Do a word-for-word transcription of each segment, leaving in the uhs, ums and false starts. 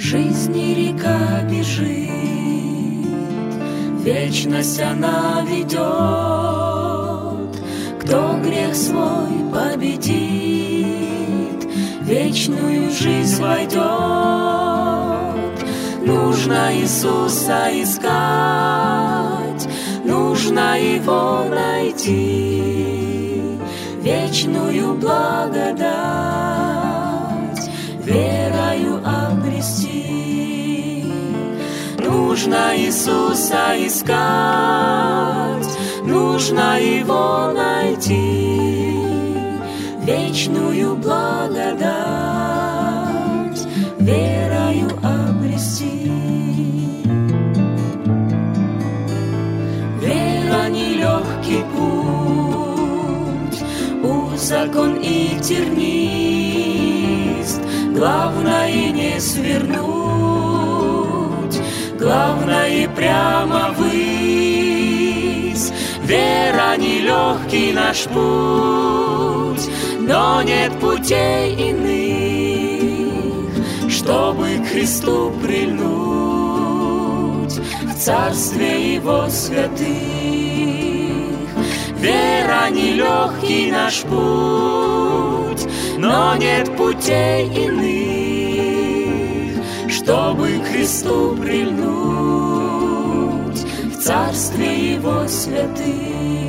жизни река бежит, вечность она ведет. Кто грех свой победит, вечную жизнь войдет. Нужно Иисуса искать, нужно Его найти, вечную благодать верою обрести. Нужно Иисуса искать, нужно Его найти, вечную благодать верою обрести. Вера — нелегкий путь, узок и тернист. Главное не свернуть, главное прямо ввысь. Вера — нелегкий наш путь, но нет путей иных, чтобы к Христу прильнуть в Царстве Его святых. Вера — нелегкий наш путь, но нет путей иных, чтобы к Христу прильнуть в Царстве Его святых.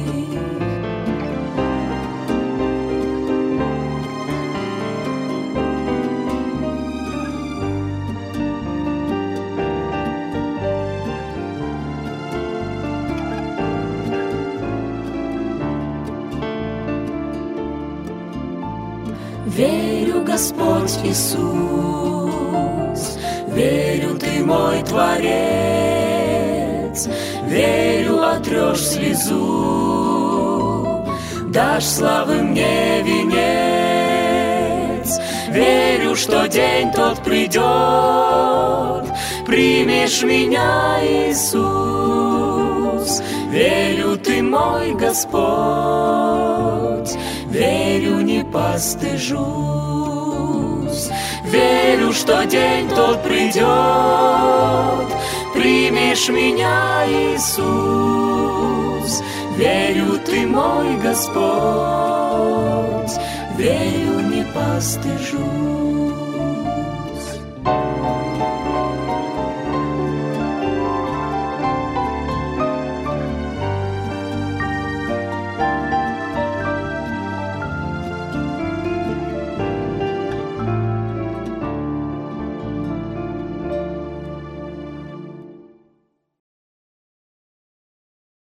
Верю, Господь Иисус, верю, Ты мой Творец. Верю, отрешь слезу, дашь славы мне венец. Верю, что день тот придет, примешь меня, Иисус. Верю, Ты мой Господь, верю, не постыжусь. Верю, что день тот придет, примешь меня, Иисус. Верю, Ты мой Господь, верю, не постыжусь.